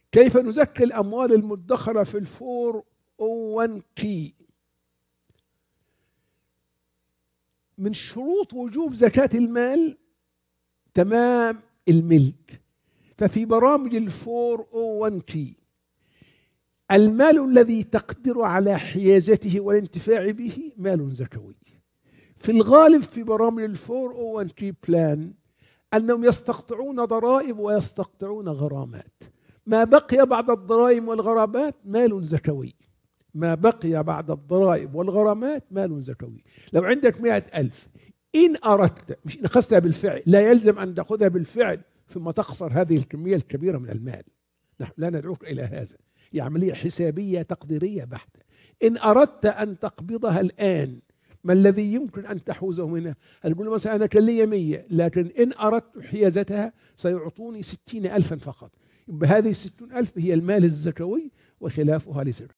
كيف نزكي الأموال المدخرة في الفور أو 1 كي؟ من شروط وجوب زكاة المال تمام الملك. ففي برامج الفور أو 1 كي المال الذي تقدر على حيازته والانتفاع به مال زكوي. في الغالب في برامج الفور أو 1 كي بلان أنهم يستقطعون ضرائب ويستقطعون غرامات. ما بقي بعد الضرائب والغرامات مال زكوي. ما بقي بعد الضرائب والغرامات مال زكوي. لو عندك 100,000 إن أردت، مش إن أخذتها بالفعل، لا يلزم أن تأخذها بالفعل ثم تخسر هذه الكمية الكبيرة من المال. نحن لا ندعوك إلى هذا، هي عملية حسابية تقديرية بحتة. إن أردت أن تقبضها الآن، ما الذي يمكن أن تحوزه منها؟ هنقول مثلا أنا كان لي 100، لكن إن أردت حيازتها سيعطوني 60,000 فقط. بهذه 60,000 هي المال الزكوي وخلافها ليس.